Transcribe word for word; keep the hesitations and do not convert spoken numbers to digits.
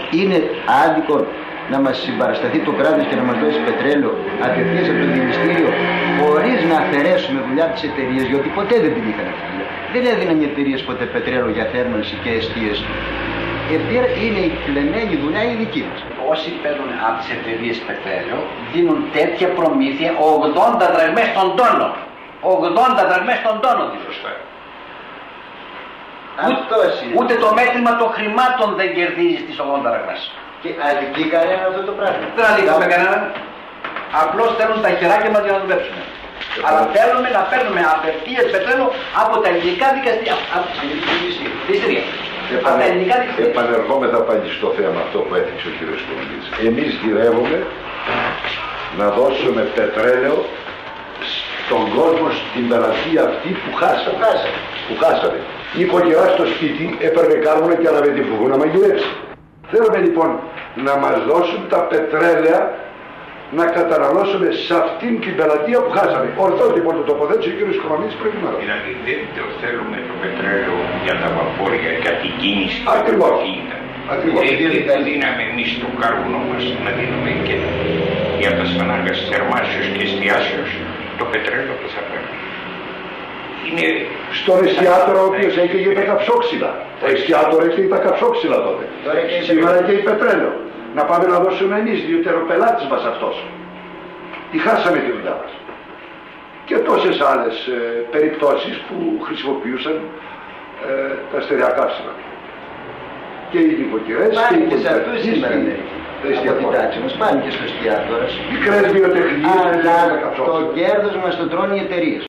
είναι άδικο να μας συμπαρασταθεί το κράτος και να μας δώσει πετρέλαιο απευθείας από το Διευθυντήριο, χωρίς να αφαιρέσουμε δουλειά τις εταιρείες, γιατί ποτέ δεν την είχαν αυτή. Δεν έδιναν οι εταιρείες ποτέ πετρέλαιο για θέρμανση και εστίες. Είναι η κλεμμένη δουλειά η δική μας. Όσοι παίρνουν από τις εταιρείες πετρέλαιο δίνουν τέτοια προμήθεια ογδόντα δραχμές τον τόνο. ογδόντα δραχμές τον τόνο δίνουν. Ούτε το μέτρημα των χρημάτων δεν κερδίζει τις ογδόντα δραχμές. Και αδικεί κανένα αυτό το πράγμα. Δεν αδικούμε κανέναν. Απλώς θέλουν τα χεράκια μας για να δουλέψουμε. Αλλά θέλουμε να παίρνουμε απευθείας πετρέλαιο από τα ελληνικά δικαστήρια. Από τα ελληνικά δικαστήρια. Επανερχόμεθα πάλι στο θέμα αυτό που έθιξε ο κ. Κονδύλης. Εμείς γυρεύουμε να δώσουμε πετρέλαιο στον κόσμο, στην πελατεία αυτή που χάσαμε. Που χάσαμε. Η οικογένεια στο σπίτι έπαιρνε κάρβουνα και αναβε την φουβού να μαγειρεύσει. Θέλουμε λοιπόν να μας δώσουν τα πετρέλαια να καταναλώσουμε σε αυτήν την πελατεία που χάσαμε. Ορθώς λοιπόν το τοποθέτησε ο κ. Οικονομίδης προηγουμένως. Δηλαδή δεν το θέλουμε το πετρέλαιο για τα βαπόρια, για την κίνηση. Ακριβώς. Ακριβώς. Δεν δίναμε εμείς το κάρβουνο μας να δίνουμε και για τα σπανάκια θερμάσεως και εστιάσεως το πετρέλαιο που θα πρέπει. Είναι... Στον εστιατόρο ο οποίος έκαιγε τα καψόξυλα. Το εστιατόρο έκαιγε τα καψόξυλα τότε. Σήμερα και η πετρέλαιο. Να πάμε να δώσουμε εμείς, διότι ο πελάτης μας αυτός. Τη χάσαμε τη δουλειά μας. Και τόσες άλλες ε, περιπτώσεις που χρησιμοποιούσαν ε, τα στερεά καύσιμα. Και οι νοικοκυρές και οι πολιτικές σήμερα από την τάξη μας, πάνε και στο εστιατόρο. Μικρές βιοτεχνίες. Αλλά το κέρδος μας το τρώνε οι εταιρείες.